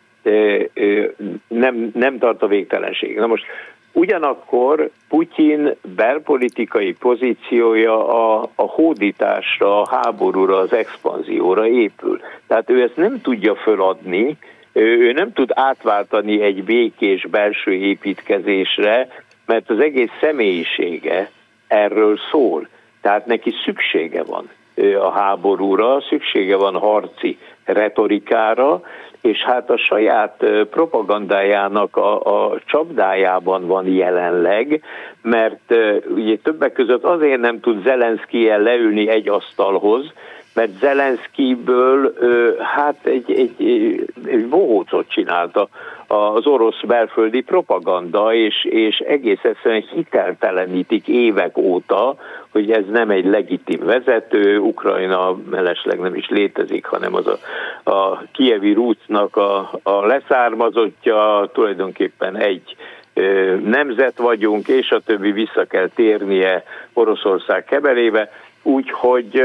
C: nem, nem tart a végtelenség. Na most ugyanakkor Putyin belpolitikai pozíciója a, a hódításra, a háborúra, az expanzióra épül. Tehát ő ezt nem tudja föladni, ő nem tud átváltani egy békés belső építkezésre, mert az egész személyisége erről szól. Tehát neki szüksége van a háborúra, szüksége van harci retorikára, és hát a saját propagandájának a, a csapdájában van jelenleg, mert ugye többek között azért nem tud Zelenszkijjel leülni egy asztalhoz, mert Zelenszkijből hát egy, egy, egy bohócot csinálta az orosz belföldi propaganda, és, és egész egyszerűen hiteltelenítik évek óta, hogy ez nem egy legitim vezető, Ukrajna mellesleg nem is létezik, hanem az a, a Kijevi Rusznak a, a leszármazottja, tulajdonképpen egy nemzet vagyunk, és a többi vissza kell térnie Oroszország kebelébe, úgyhogy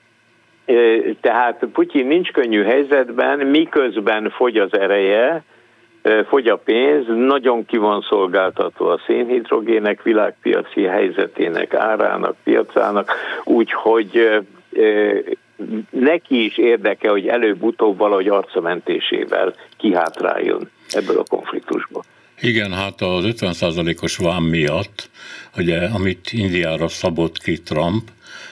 C: tehát Putyin nincs könnyű helyzetben, miközben fogy az ereje, fogy a pénz, nagyon ki van szolgáltatva a szénhidrogének, világpiaci helyzetének, árának, piacának, úgyhogy neki is érdeke, hogy előbb-utóbb valahogy arcamentésével kihátráljon ebből a konfliktusból.
B: Igen, hát az ötven százalékos vám miatt, ugye, amit Indiára szabott ki Trump,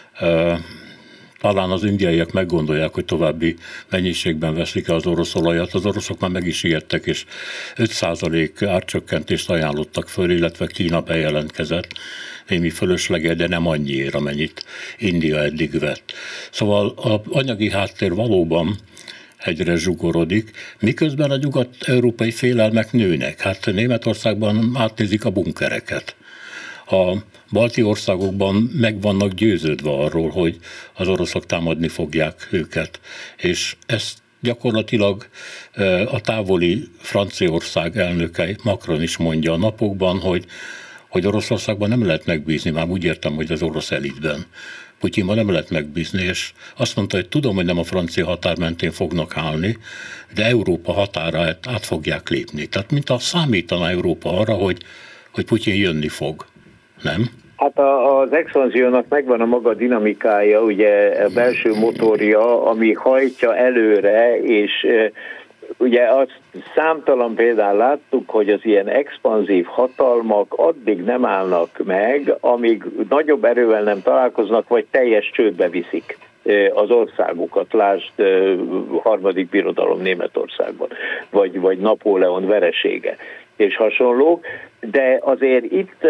B: talán az indiaiak meggondolják, hogy további mennyiségben veszik el az orosz olajat. Az oroszok már meg is ijedtek, és öt százalék árcsökkentést ajánlottak föl, illetve Kína bejelentkezett némi fölöslege, de nem annyiért, amennyit India eddig vett. Szóval az anyagi háttér valóban egyre zsugorodik, miközben a nyugat-európai félelmek nőnek. Hát Németországban átnézik a bunkereket. A balti országokban meg vannak győződve arról, hogy az oroszok támadni fogják őket, és ezt gyakorlatilag a távoli Franciaország elnöke Macron is mondja a napokban, hogy, hogy Oroszországban nem lehet megbízni, már úgy értem, hogy az orosz elitben. Putyinban nem lehet megbízni, és azt mondta, hogy tudom, hogy nem a francia határ mentén fognak állni, de Európa határát át fogják lépni. Tehát mint a számítana Európa arra, hogy, hogy Putyin jönni fog. Nem?
C: Hát az expanziónak megvan a maga dinamikája, ugye a belső motorja, ami hajtja előre, és ugye azt számtalan példán láttuk, hogy az ilyen expanzív hatalmak addig nem állnak meg, amíg nagyobb erővel nem találkoznak, vagy teljes csődbe viszik az országokat, lásd harmadik birodalom Németországban, vagy, vagy Napóleon veresége és hasonlók, de azért itt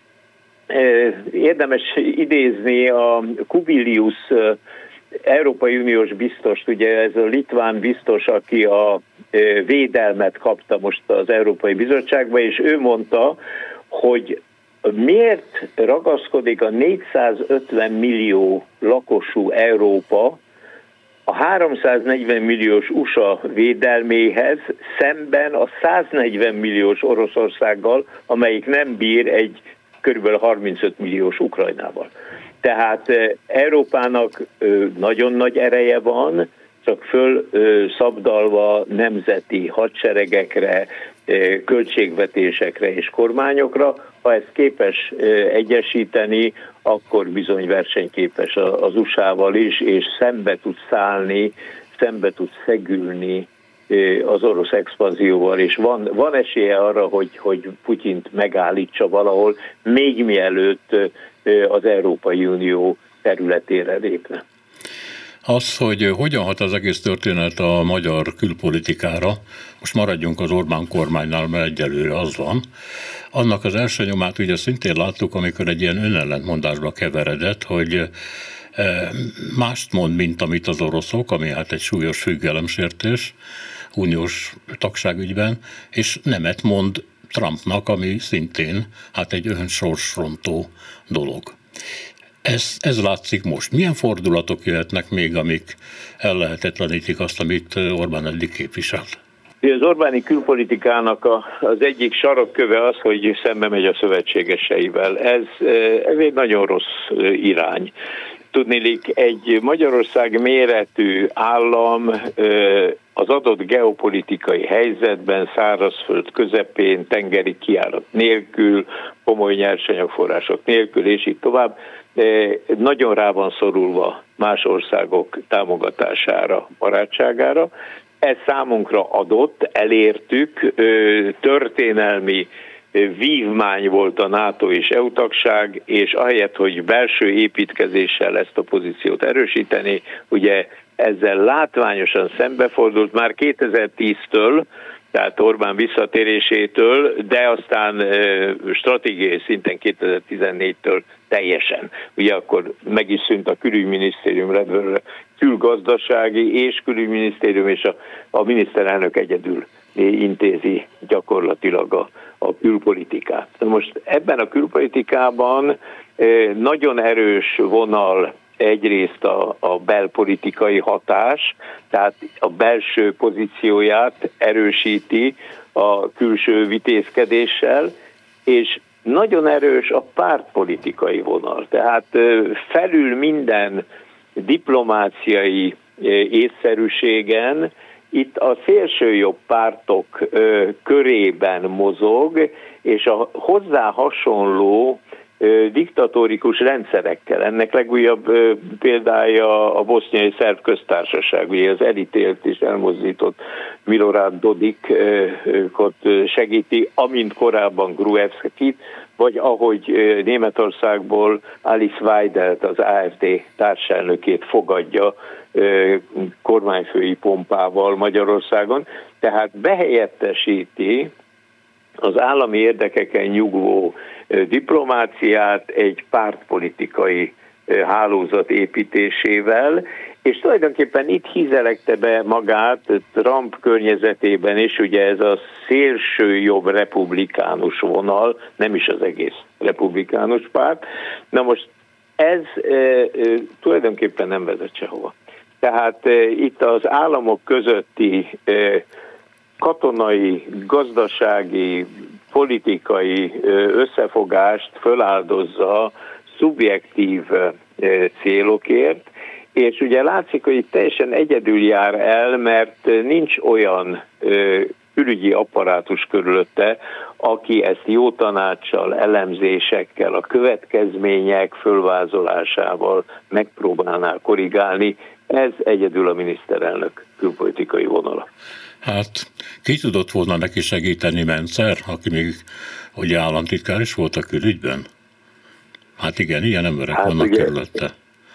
C: érdemes idézni a Kubilius Európai Uniós biztost, ugye ez a litván biztos, aki a védelmet kapta most az Európai Bizottságba, és ő mondta, hogy miért ragaszkodik a négyszázötven millió lakosú Európa a háromszáznegyven milliós u es á védelméhez szemben a száznegyven milliós Oroszországgal, amelyik nem bír egy körülbelül harmincöt milliós Ukrajnával. Tehát Európának nagyon nagy ereje van, csak föl szabdalva nemzeti hadseregekre, költségvetésekre és kormányokra. Ha ezt képes egyesíteni, akkor bizony versenyképes az u es á-val is, és szembe tud szállni, szembe tud szegülni az orosz expanzióval, és van, van esélye arra, hogy, hogy Putyint megállítsa valahol, még mielőtt az Európai Unió területére lépne.
B: Az, hogy hogyan hat az egész történet a magyar külpolitikára, most maradjunk az Orbán kormánynál, mert egyelőre az van, annak az első nyomát ugye szintén láttuk, amikor egy ilyen önellentmondásba keveredett, hogy mást mond, mint amit az oroszok, ami hát egy súlyos függelemsértés uniós tagságügyben, és nemet mond Trumpnak, ami szintén hát egy önsorsrontó dolog. Ez, ez látszik most. Milyen fordulatok jöhetnek még, amik ellehetetlenítik azt, amit Orbán eddig képviselt?
C: Az Orbáni külpolitikának a, az egyik sarokköve az, hogy szembe megy a szövetségeseivel. Ez, ez egy nagyon rossz irány. Tudniillik, egy Magyarország méretű állam az adott geopolitikai helyzetben, szárazföld közepén, tengeri kijárat nélkül, komoly nyersanyagforrások nélkül, és így tovább, nagyon rá van szorulva más országok támogatására, barátságára. Ez számunkra adott, elértük, történelmi vívmány volt a NATO és é u tagság, és ahelyett, hogy belső építkezéssel ezt a pozíciót erősíteni, ugye ezzel látványosan szembefordult már kétezer-tíztől, tehát Orbán visszatérésétől, de aztán stratégiai szinten kétezer-tizennégytől teljesen. Ugye akkor meg is szűnt a külügyminisztérium, külgazdasági és külügyminisztérium, és a, a miniszterelnök egyedül intézi gyakorlatilag a, a külpolitikát. Most ebben a külpolitikában nagyon erős vonal egyrészt a, a belpolitikai hatás, tehát a belső pozícióját erősíti a külső vitézkedéssel, és nagyon erős a pártpolitikai vonal. Tehát felül minden diplomáciai észszerűségen itt a szélsőjobb pártok körében mozog, és a hozzá hasonló diktatórikus rendszerekkel. Ennek legújabb példája a boszniai szerb köztársaság, ugye az elítélt és elmozdított Milorad Dodikot segíti, amint korábban Gruevskit, vagy ahogy Németországból Alice Weidelt, az á ef dé társelnökét fogadja kormányfői pompával Magyarországon. Tehát behelyettesíti az állami érdekeken nyugvó diplomáciát egy pártpolitikai hálózat építésével, és tulajdonképpen itt hízelekte be magát Trump környezetében is, ugye ez a szélső jobb republikánus vonal, nem is az egész republikánus párt. Na most ez e, e, tulajdonképpen nem vezet sehova. Tehát e, itt az államok közötti e, katonai, gazdasági, politikai összefogást föláldozza szubjektív célokért, és ugye látszik, hogy itt teljesen egyedül jár el, mert nincs olyan külügyi apparátus körülötte, aki ezt jó tanácssal, elemzésekkel, a következmények fölvázolásával megpróbálná korrigálni. Ez egyedül a miniszterelnök külpolitikai vonala.
B: Hát ki tudott volna neki segíteni Mencer, aki még ugye államtitkár is volt a külügyben? Hát igen, ilyen emberek hát vannak ugye, körülötte.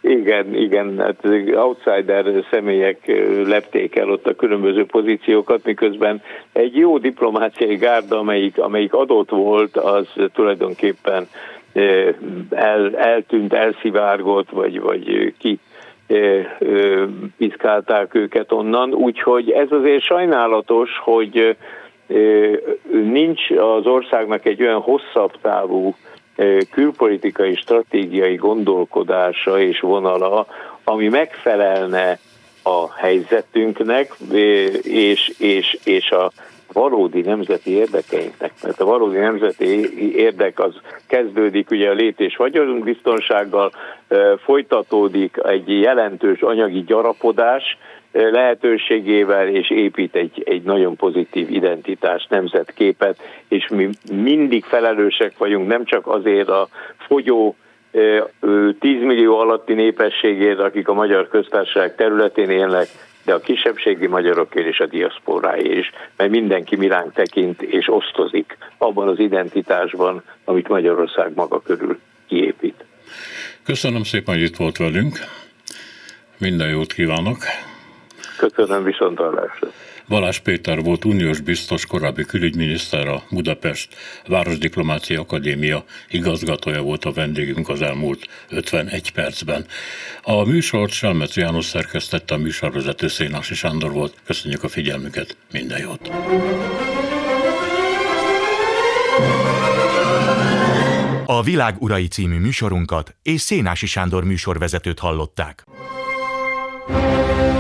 C: Igen, igen, hát outsider személyek lepték el ott a különböző pozíciókat, miközben egy jó diplomáciai gárda, amelyik, amelyik adott volt, az tulajdonképpen el, eltűnt, elszivárgott, vagy, vagy ki piszkálták őket onnan, úgyhogy ez azért sajnálatos, hogy nincs az országnak egy olyan hosszabb távú külpolitikai, stratégiai gondolkodása és vonala, ami megfelelne a helyzetünknek és, és, és a valódi nemzeti érdekeinknek. Mert a valódi nemzeti érdek az kezdődik ugye a lét- és vagyonbiztonsággal, folytatódik egy jelentős anyagi gyarapodás lehetőségével, és épít egy, egy nagyon pozitív identitást, nemzetképet, és mi mindig felelősek vagyunk, nem csak azért a fogyó tíz millió alatti népességért, akik a Magyar Köztársaság területén élnek, de a kisebbségi magyarokért és a diaszporáért is, mert mindenki miránk tekint és osztozik abban az identitásban, amit Magyarország maga körül kiépít.
B: Köszönöm szépen, hogy itt volt velünk. Minden jót kívánok.
C: Köszönöm, viszonthallásra.
B: Balázs Péter volt uniós biztos, korábbi külügyminiszter, a Budapest Városdiplomácia Akadémia igazgatója volt a vendégünk az elmúlt ötvenegy percben. A műsort Selmeczi János szerkesztette, a műsorvezető Szénási Sándor volt. Köszönjük a figyelmüket, minden jót!
A: A Világ urai című műsorunkat és Szénási Sándor műsorvezetőt hallották.